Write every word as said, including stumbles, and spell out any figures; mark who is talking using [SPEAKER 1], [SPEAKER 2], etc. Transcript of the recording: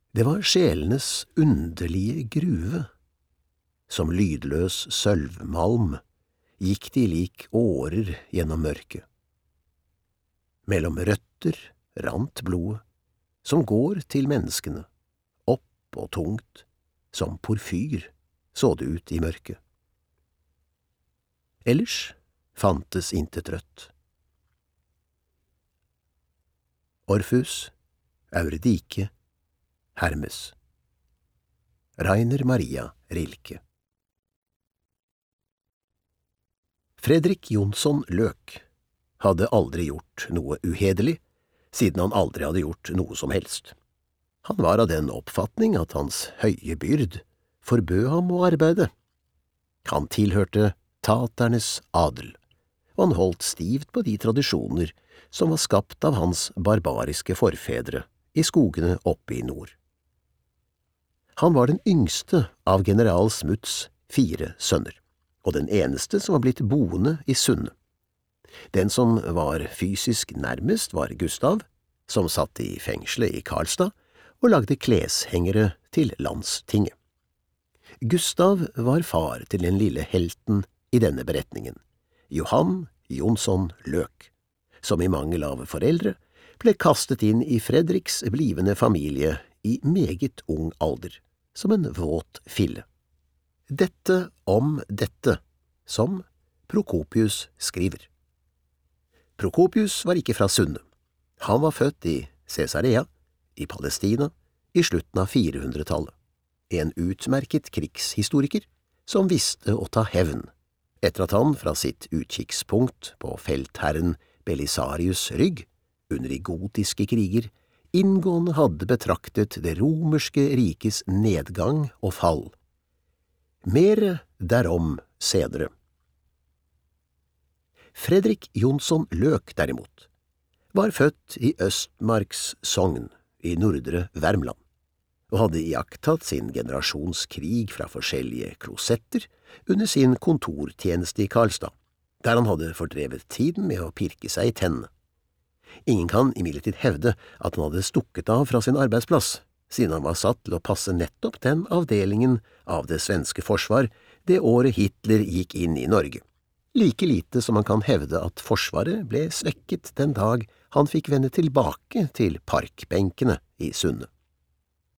[SPEAKER 1] Det var sjelenes underlige gruve. Som lydløs sølvmalm gikk de lik årer gjennom mørket. Mellom røtter rant blodet, som går til menneskene, opp og tungt, som porfyr så det ut i mørket. Ellers fantes intet rødt. Orfus, Eurydike, Hermes. Rainer Maria Rilke. Fredrik Jonsson Løk hadde aldri gjort noe uhederlig, siden han aldri hadde gjort noe som helst. Han var av den oppfatning at hans høye byrd forbød ham å arbeide. Han tilhørte taternes adel, og han holdt stivt på de tradisjoner som var skapt av hans barbariske forfedre i skogene oppe i nord. Han var den yngste av general Smuts fire sønner, og den eneste som var blitt boende i Sunne. Den som var fysisk nærmest var Gustav, som satt i fengselet i Karlstad og lagde kleshengere til landstinget. Gustav var far til den lille helten i denne beretningen, Johan Jonsson Løk, som i mangel av foreldre ble kastet inn i Fredriks blivende familie i meget ung alder, som en våt fille. Dette om dette, som Prokopius skriver. Prokopius var ikke fra Sunne. Han var født i Caesarea, i Palestina, i slutten av firehundretallet. En utmerket krigshistoriker som visste å ta hevn, etter at han fra sitt utkikkspunkt på feltherren Belisarius' rygg, under de gotiske kriger, inngående hadde betraktet det romerske rikes nedgang og fall. Mer derom senere. Fredrik Jonsson Løk, derimot, var født i Østmarks sogn i nordre Värmland, og hadde iakttatt sin generasjons krig fra forskjellige klosetter under sin kontortjeneste i Karlstad, der han hadde fordrevet tiden med å pirke seg i tennene. Ingen kan imidlertid hevde at han hadde stukket av fra sin arbeidsplass, siden han var satt til å passe nettopp den avdelingen av det svenske forsvar det året Hitler gikk inn i Norge. Like lite som man kan hevde at forsvaret ble svekket den dag han fikk vende tilbake til parkbenkene i Sunne.